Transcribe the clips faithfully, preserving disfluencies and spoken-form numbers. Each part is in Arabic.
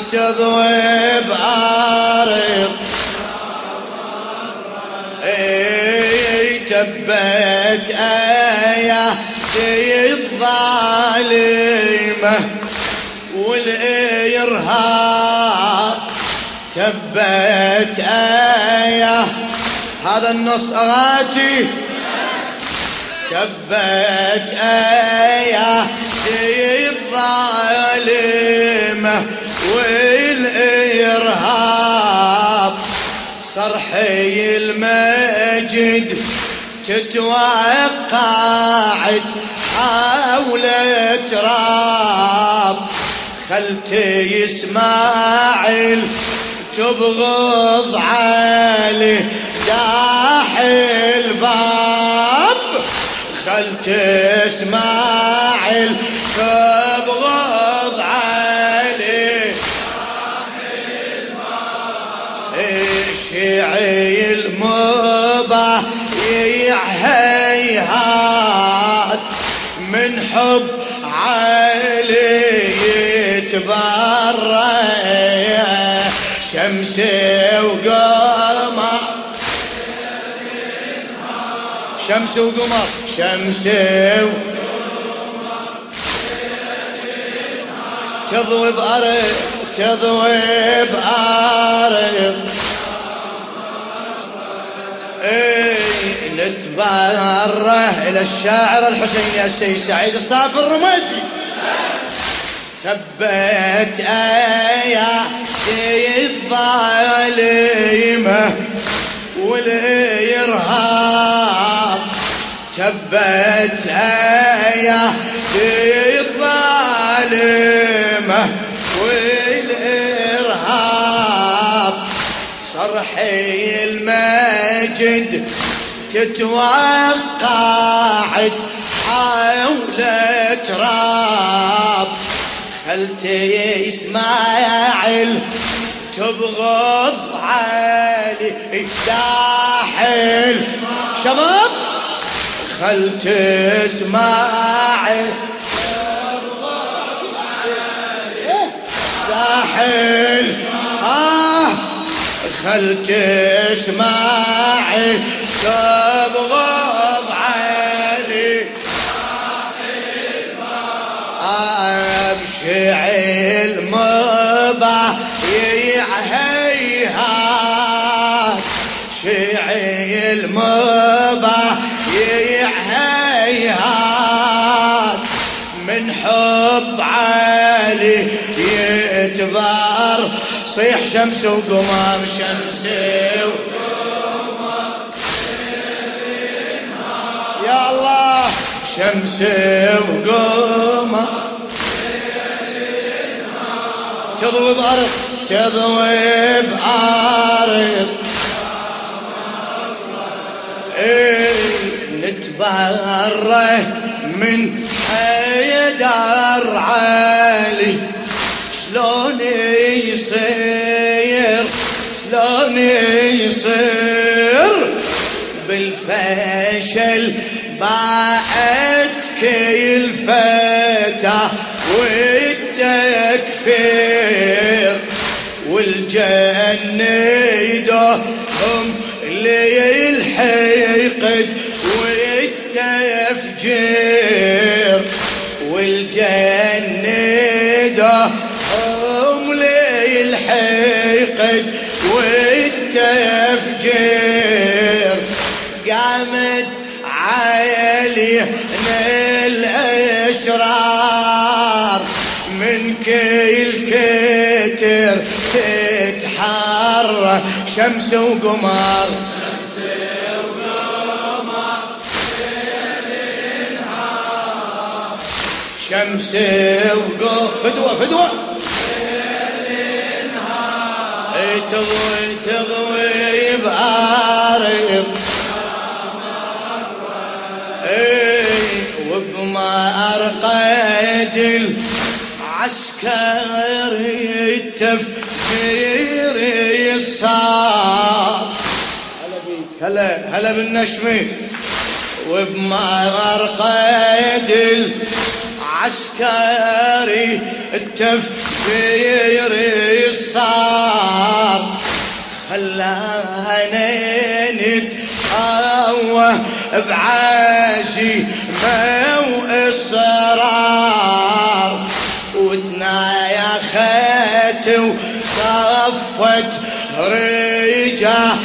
تضوي بأرض اي تبت ايادي الظالمة والإرهاب تبت ايه هذا النص اغاتي تبت ايادي الظالمة والإرهاب صرحي المجد تتوقعت حول تراب خلتي اسماعيل تبغض عليه داح الباب خلتي اسماعيل تبغض عليه شيعي المبايع هيهات من حب علي يتبرى شمسي وقمر شمس وقمر شمسي وقمر تضوي بأرض تضوي بأرض ايه نتبرى الى الشاعر الحسيني السيد سعيد الصافي الرميسي ثبت ايادي الظالمة والإرهاب ثبت ايادي الظالمة والإرهاب صرحي المجد تتوقعت حول تراب خلتي اسماعيل تبغض علي داحل شباب خلتي اسماعيل تبغض علي داحل آه خلتي اسماعيل تبغض علي ابشعي المبايع هيهات شيعي المبايع هيهات من حب علي يتبار صيح شمس وقمر شمسي وقمر يا الله شمسي وقمر تضوي بأرض تضوي بأرض ايه نتبرى من حيدر علي شلون يصير شلون يصير بالفشل باعت كل فتى والتكفير والجنة يدهم للحقد والتفجير والجنة يدهم للحقد والتفجير قامت علينا الأشرار من كل كتر تتحرك شمس وقمر شمس وقمر فدوة فدوة تضوي تضوي بأرض وبمرقد العسكري التفجير الصار هلا بيك هلا هلا بالنشمي وبمرقد العسكري التفجير تفير الصار خلانا نتقوى بعزيمة وإصرار وتنايخت وصفت رجال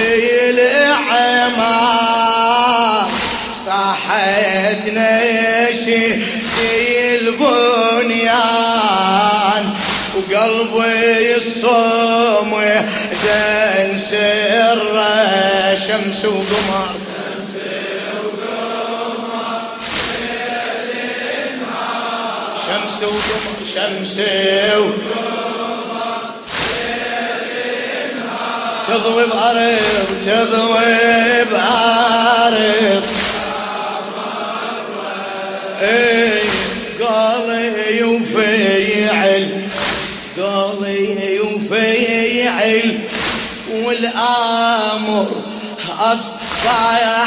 الأعمار صاحت نشيد البنيان وقلبي الصوم دن سر شمس وقمر شمس وقمر شمس وقمر تضوي بأرض تضوي بأرض ايه قالي وفيعل قالي وفيعل والآمر أصبح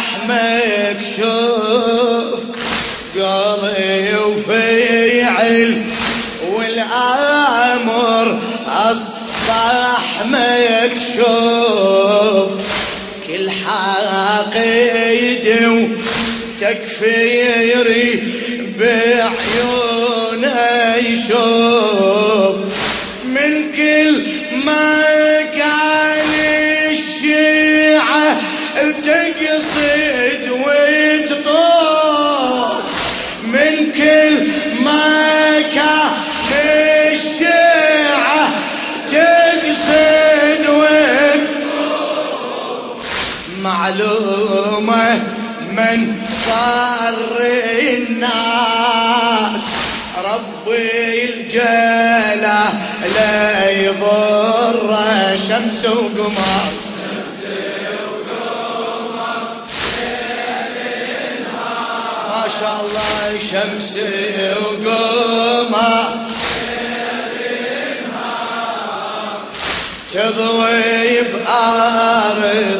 مكشوف قالي وفيعل والآمر أصبح مكشوف كل حقيد وتكفيري بعيونه يشوف من كل مكان الشيعة تقصد وتطوف من كل مكان الشيعة تقصد وتطوف معلومة من ضر الناس ربي الجلال لا يضر شمس وقمر ما شاء الله شمس وقمر تضوي بأرض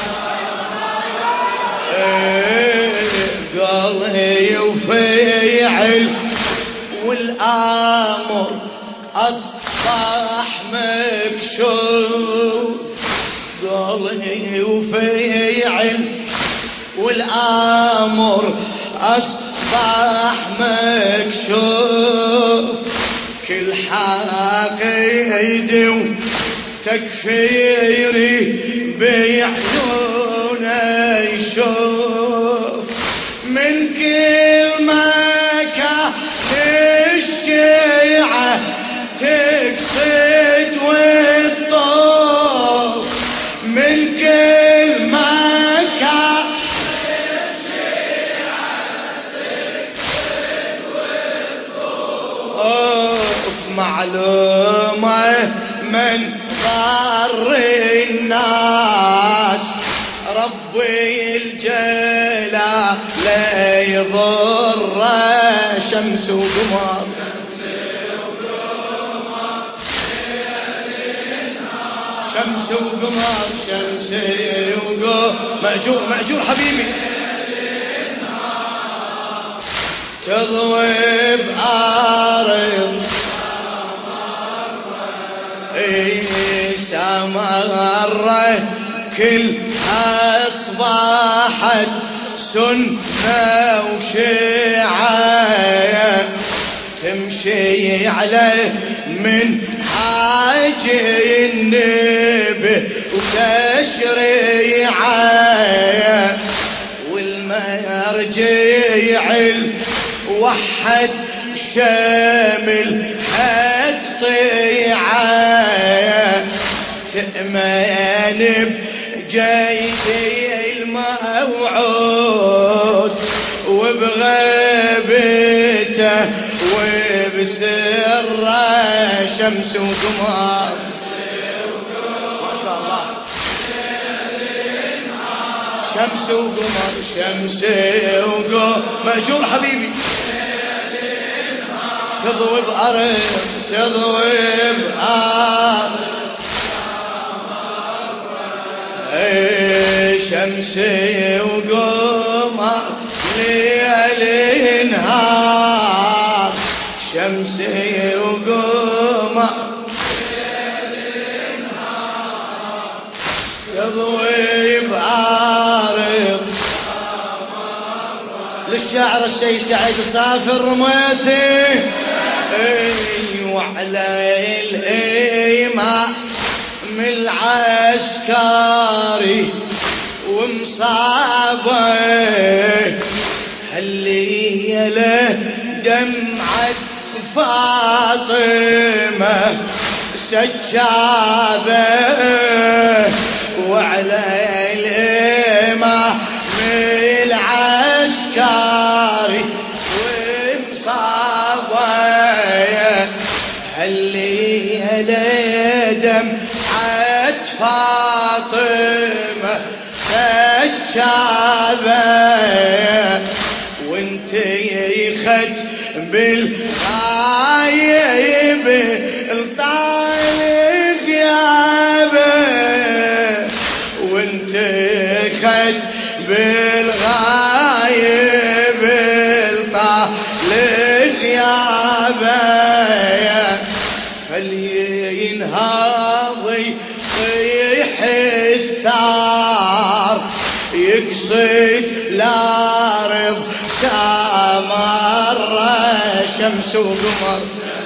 قالي وفيعل والآمر أصبح مكشوف قالي وفيعل والآمر أصبح مكشوف كل حقيد وتكفيري بعيونه يشوف من كل مكان الشيعة تقصد وتطوف من كل مكان الشيعة تقصد وتطوف معلومة من ضر الناس ربي الجلال لا يضر شمس وقمر شمس وقمر شمس وقمر مأجور مأجور حبيبي تضوي بأرض اي سمرة كل أصبحت سنة وشيعة تمشي عليه من حاج النبي وتشريعه والمرجع وحد شامل حد طيعه تأمن بجيدي الموعود وبغيبته وبسره شمس وقمر ما شاء الله شمس وقمر شمس وقمر مأجور حبيبي تضوي بأرض تضوي بأرض شمس وقمر ليل نهار شمس وقمر الشاعر السيد سعيد الصافي الرميثي وعلى الإمام العسكري ومصابه هالليلة دمعة فاطمة سجابة وعلى الإمام العسكري ومصابه هالليلة دمعة فاطمة سجابة وانت يخد بالغايب الطالق يابه وانت خد بالغايب الطالق يابه فلينهاضي صيح الثار يقصد الأرض سامر شمس وقمر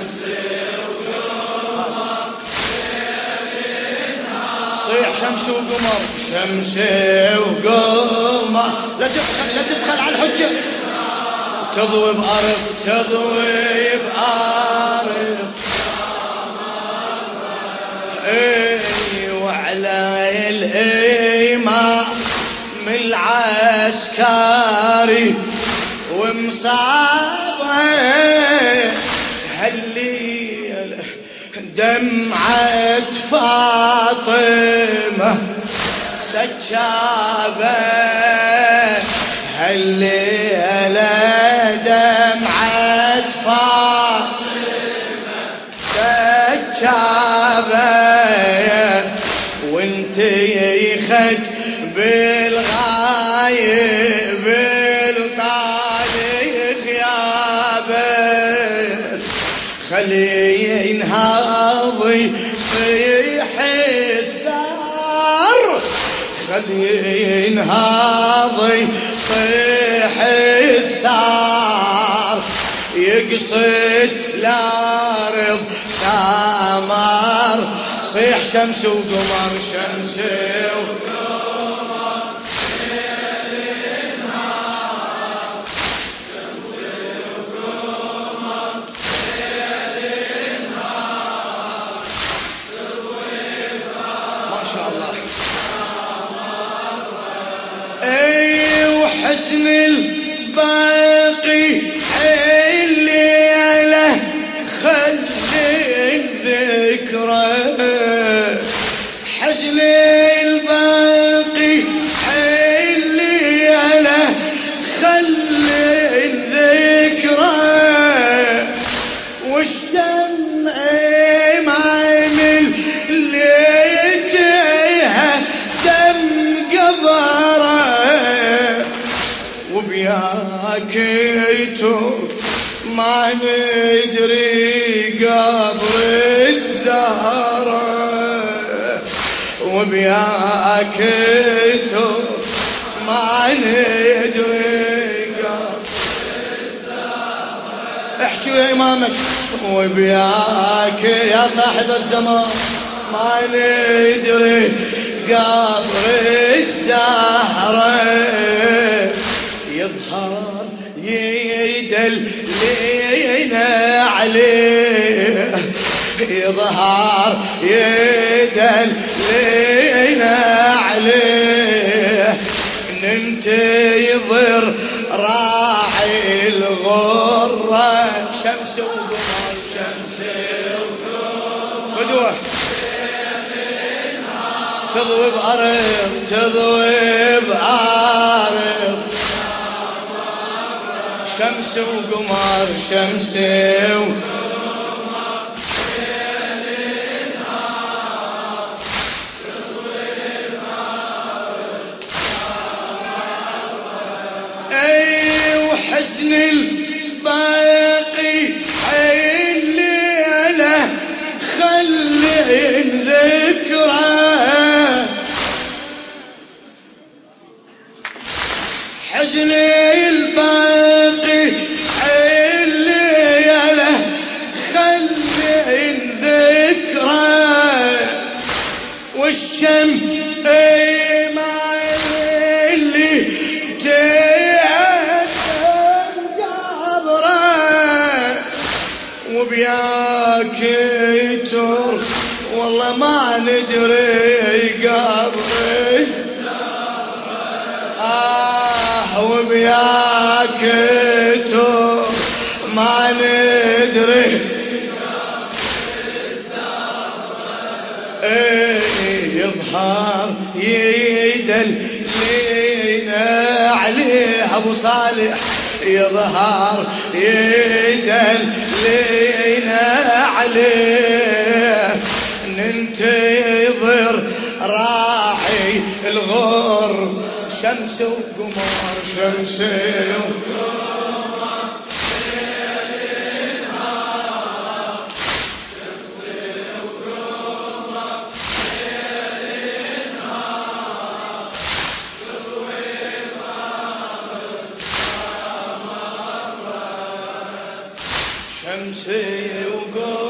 صيح شمس وقمر شمس وقمر لا تبخل لا تبخل على الحجة تضوي بأرض تضوي بأرض اي وعلى الإمام العسكري ومصابه هالليلة دمعة فاطمة سجابة هالليلة دمعة فاطمة سجابة وانت يخد بالغايب الطالق يابه خلي ينهاضي صيح الثار خلي ينهاضي صيح الثار يقصد الأرض سامر صيح شمس وقمر شمس وقمر شمس وقمر ما شاء الله اي وحزن الباقي الليلة خلي الذكرى حزن الباقي الليلة خلي الذكرى والشمع معن ليتها دم قبره وبياكيتو ما ندري قبر الزهرة وبياكيتو ما ندري قبر الزهرة احكي يا إمامك وبياك يا صاحب الزمان ما ندري قبر الزهرة يظهر يدل لينا عليه يظهر يدل لينا عليه ننتظر راعي الغرة شمس وقمر شمس وقمر فدوه تضوي بأرض تضوي بأرض شمس وقمر شمس وقمر ليل نهار تضوي بأرض اي وحزن الباقي الليلة خلي ذكرى حزن الباقي الشم اي ما اللي تيأثم قبره وبياك يتر والله ما ندري قبره آه وبياك يتر ما ندري ايه يظهر يدلينا عليه ابو صالح يظهر يدلينا عليه ننتظر راعي الغر شمس وقمر شمس وقمر ليل نهار شمس وقمر ليل نهار تضوي الأرض سمرة شمس وقمر